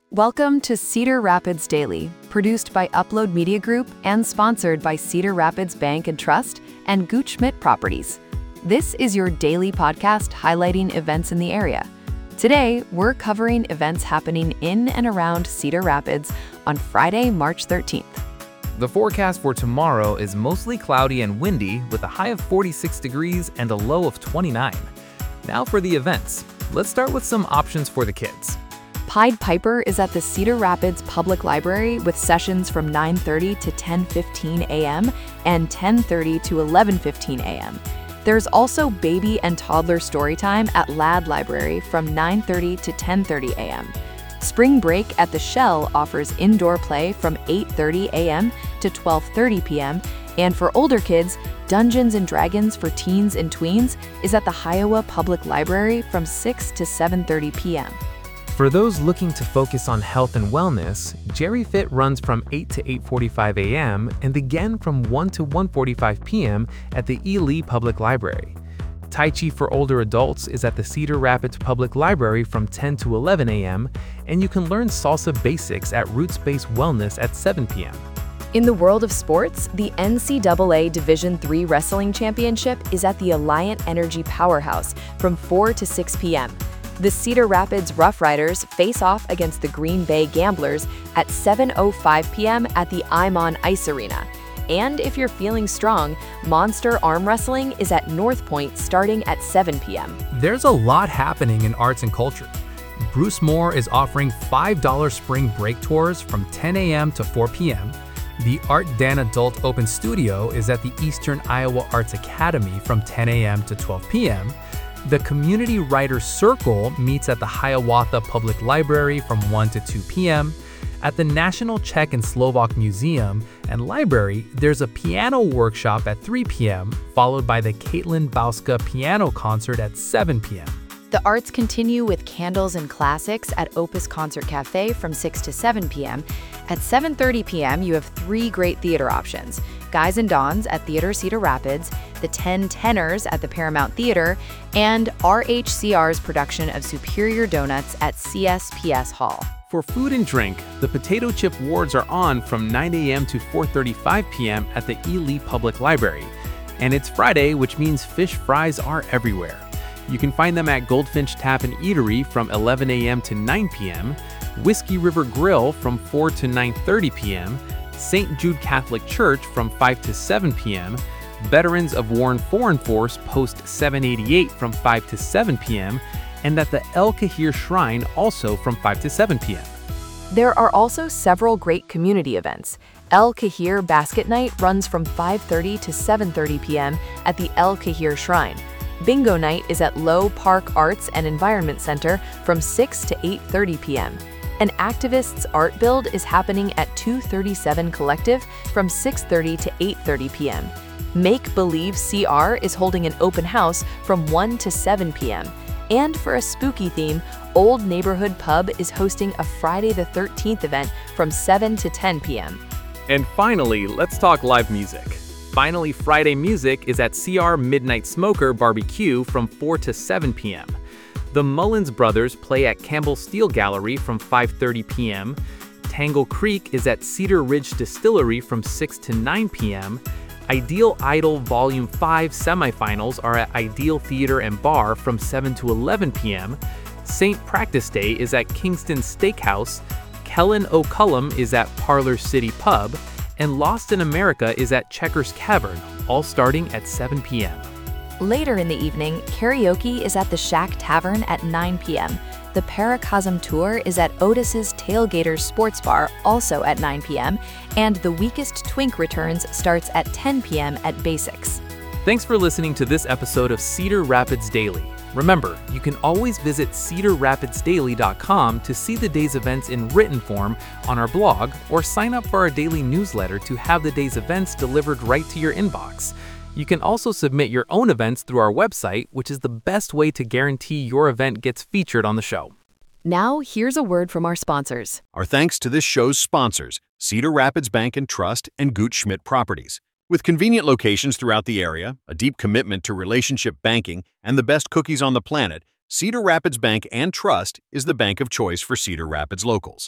Welcome to Cedar Rapids Daily, produced by Upload Media Group and sponsored by Cedar Rapids Bank and Trust and Gutschmidt Properties. This is your daily podcast highlighting events in the area. Today, we're covering events happening in and around Cedar Rapids on Friday, March 13th. The forecast for tomorrow is mostly cloudy and windy with a high of 46 degrees and a low of 29. Now for the events. Let's start with some options for the kids. Pied Piper is at the Cedar Rapids Public Library with sessions from 9:30 to 10:15 a.m. and 10:30 to 11:15 a.m. There's also baby and toddler storytime at Ladd Library from 9:30 to 10:30 a.m. Spring Break at the Shell offers indoor play from 8:30 a.m. to 12:30 p.m. And for older kids, Dungeons & Dragons for teens and tweens is at the Hiowa Public Library from 6 to 7:30 p.m. For those looking to focus on health and wellness, Jerry Fit runs from 8 to 8:45 a.m. and again from 1 to 1:45 p.m. at the Ely Public Library. Tai Chi for older adults is at the Cedar Rapids Public Library from 10 to 11 a.m., and you can learn salsa basics at Roots Based Wellness at 7 p.m. In the world of sports, the NCAA Division III Wrestling Championship is at the Alliant Energy Powerhouse from 4 to 6 p.m. The Cedar Rapids Rough Riders face off against the Green Bay Gamblers at 7:05 p.m. at the Imon Ice Arena. And if you're feeling strong, Monster Arm Wrestling is at North Point starting at 7 p.m. There's a lot happening in arts and culture. Bruce Moore is offering $5 spring break tours from 10 a.m. to 4 p.m. The Art Dan Adult Open Studio is at the Eastern Iowa Arts Academy from 10 a.m. to 12 p.m. The Community Writers Circle meets at the Hiawatha Public Library from 1 to 2 p.m. At the National Czech and Slovak Museum and Library, there's a piano workshop at 3 p.m., followed by the Caitlin Bauska piano concert at 7 p.m. The arts continue with Candles and Classics at Opus Concert Cafe from 6 to 7 p.m. At 7:30 p.m., you have three great theater options: Guys and Dons at Theater Cedar Rapids, the 10 Tenors at the Paramount Theater, and RHCR's production of Superior Donuts at CSPS Hall. For food and drink, the Potato Chip Wars are on from 9 a.m. to 4:35 p.m. at the Ely Public Library. And it's Friday, which means fish fries are everywhere. You can find them at Goldfinch Tap and Eatery from 11 a.m. to 9 p.m., Whiskey River Grill from 4 to 9:30 p.m., St. Jude Catholic Church from 5 to 7 p.m., Veterans of Warren Foreign Force Post 788 from 5 to 7 p.m., and at the El Kahir Shrine also from 5 to 7 p.m. There are also several great community events. El Kahir Basket Night runs from 5:30 to 7:30 p.m. at the El Kahir Shrine. Bingo Night is at Low Park Arts and Environment Center from 6 to 8:30 p.m. An Activists Art Build is happening at 237 Collective from 6:30 to 8:30 p.m. Make Believe CR is holding an open house from 1 to 7 p.m. And for a spooky theme, Old Neighborhood Pub is hosting a Friday the 13th event from 7 to 10 p.m. And finally, let's talk live music. Finally Friday Music is at CR Midnight Smoker Barbecue from 4 to 7 p.m. The Mullins Brothers play at Campbell Steel Gallery from 5:30 p.m. Tangle Creek is at Cedar Ridge Distillery from 6 to 9 p.m. Ideal Idol Volume 5 semifinals are at Ideal Theater and Bar from 7 to 11 p.m. St. Practice Day is at Kingston Steakhouse. Kellen O'Cullum is at Parlor City Pub. And Lost in America is at Checkers Cavern, all starting at 7 p.m. Later in the evening, karaoke is at the Shack Tavern at 9 p.m. The Paracosm Tour is at Otis's Tailgaters Sports Bar, also at 9 p.m. And The Weakest Twink returns starts at 10 p.m. at Basics. Thanks for listening to this episode of Cedar Rapids Daily. Remember, you can always visit cedarrapidsdaily.com to see the day's events in written form on our blog, or sign up for our daily newsletter to have the day's events delivered right to your inbox. You can also submit your own events through our website, which is the best way to guarantee your event gets featured on the show. Now, here's a word from our sponsors. Our thanks to this show's sponsors, Cedar Rapids Bank and Trust and Gutschmidt Properties. With convenient locations throughout the area, a deep commitment to relationship banking, and the best cookies on the planet, Cedar Rapids Bank and Trust is the bank of choice for Cedar Rapids locals.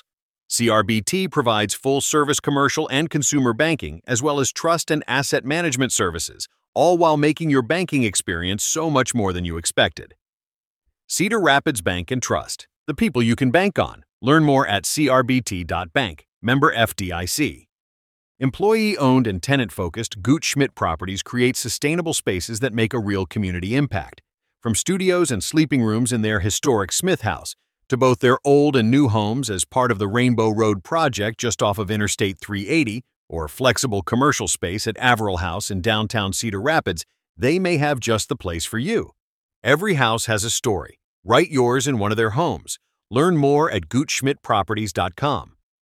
CRBT provides full-service commercial and consumer banking, as well as trust and asset management services, all while making your banking experience so much more than you expected. Cedar Rapids Bank and Trust, the people you can bank on. Learn more at crbt.bank. Member FDIC. Employee-owned and tenant-focused Gooch Schmidt Properties create sustainable spaces that make a real community impact. From studios and sleeping rooms in their historic Smith House, to both their old and new homes as part of the Rainbow Road project just off of Interstate 380, or flexible commercial space at Averill House in downtown Cedar Rapids, they may have just the place for you. Every house has a story. Write yours in one of their homes. Learn more at goochschmidtproperties.com.